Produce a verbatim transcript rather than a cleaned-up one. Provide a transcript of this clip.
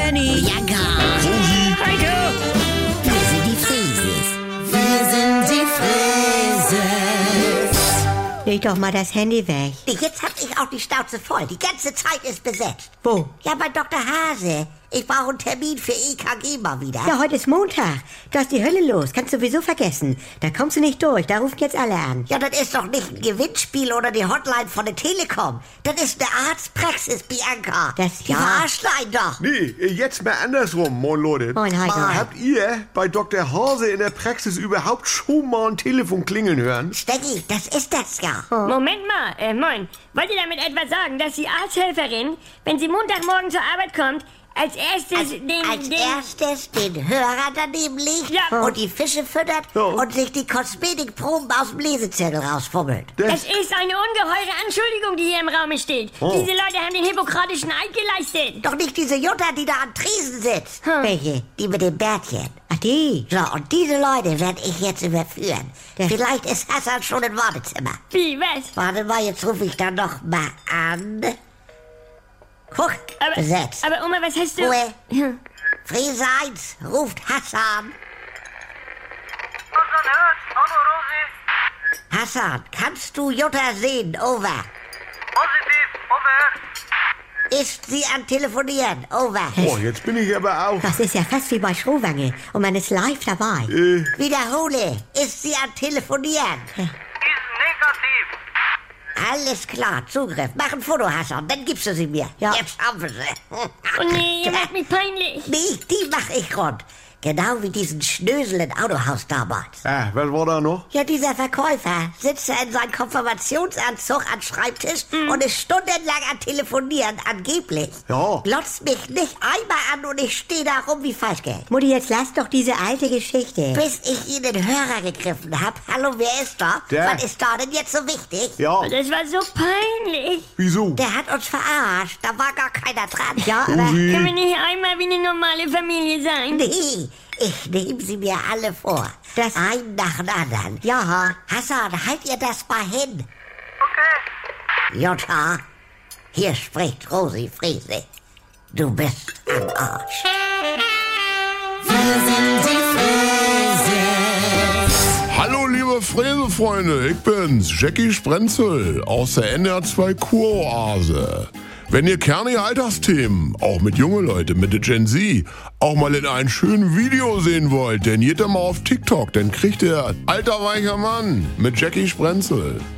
Benny. Bianca. Rosi. Heiko. Wir sind die Frieses. Wir sind die Frieses. Leg doch mal das Handy weg. Jetzt hab ich auch die Schnauze voll. Die ganze Zeit ist besetzt. Wo? Ja, bei Doktor Hase. Ich brauche einen Termin für E K G mal wieder. Ja, heute ist Montag. Da ist die Hölle los. Kannst du sowieso vergessen. Da kommst du nicht durch. Da rufen jetzt alle an. Ja, das ist doch nicht ein Gewinnspiel oder die Hotline von der Telekom. Das ist eine Arztpraxis, Bianca. Das- die ja. verarschen einen doch. Nee, jetzt mal andersrum, moin Leute. Moin, Heiko. Moin. Habt ihr bei Doktor Hase in der Praxis überhaupt schon mal ein Telefon klingeln hören? Stecki, das ist das ja. Moment mal, äh, moin. Wollt ihr damit etwa sagen, dass die Arzthelferin, wenn sie Montagmorgen zur Arbeit kommt, als erstes Als, den... als den erstes den Hörer daneben legt Ja. und die Fische füttert Ja. und sich die Kosmetikproben aus dem Lesezettel rausfummelt. Das ist eine ungeheure Anschuldigung, die hier im Raume steht. Oh. Diese Leute haben den hippokratischen Eid geleistet. Doch nicht diese Jutta, die da am Tresen sitzt. Welche? Die mit dem Bärtchen. Ach, die. So, und diese Leute werde ich jetzt überführen. Vielleicht ist Hassan schon im Wartezimmer. Wie, was? Warte mal, jetzt rufe ich da noch mal an. Guck, Aber, besetzt. aber Oma, was hast du... Ruhe. Ja. Friese eins ruft Hassan. Hassan hört. Hallo Rosi. Hassan, kannst du Jutta sehen? Over. Positiv. Over. Ist sie am Telefonieren? Over. Oh, jetzt bin ich aber auch. Das ist ja fast wie bei Schrowange. Und man ist live dabei. Äh, Wiederhole. Ist sie am Telefonieren? Ist negativ. Alles klar, Zugriff. Mach ein Foto, Hassan, dann gibst du sie mir. Ja. Jetzt haben wir sie. Oh nee, ihr macht mich peinlich. Nee, die mach ich rund. Genau wie diesen Schnösel im Autohaus damals. ah, was war da noch? Ja, dieser Verkäufer sitzt in seinem Konfirmationsanzug am Schreibtisch und ist stundenlang am Telefonieren, angeblich. Ja. Glotzt mich nicht einmal an und ich stehe da rum wie Falschgeld. Mutti, jetzt lass doch diese alte Geschichte. Bis ich ihn den Hörer gegriffen hab. Hallo, wer ist da? Der. Was ist da denn jetzt so wichtig? Ja, Das war so peinlich. wieso? Der hat uns verarscht. Da war gar keiner dran. Ja, aber... Rosi. Können wir nicht einmal wie eine normale Familie sein? Nee, ich nehme sie mir alle vor. Das- Einen nach dem anderen. Ja, Hassan, halt ihr das mal hin. Okay. Jutta, hier spricht Rosi Friese. Du bist am Arsch. Hallo liebe Fräsefreunde, ich bin's, Jackie Sprenzel aus der N R zwei Kuroase. Wenn ihr kernige Alltagsthemen, auch mit junge Leute, mit der Gen Z, auch mal in einem schönen Video sehen wollt, dann geht ihr mal auf TikTok, dann kriegt ihr Alter weicher Mann mit Jackie Sprenzel.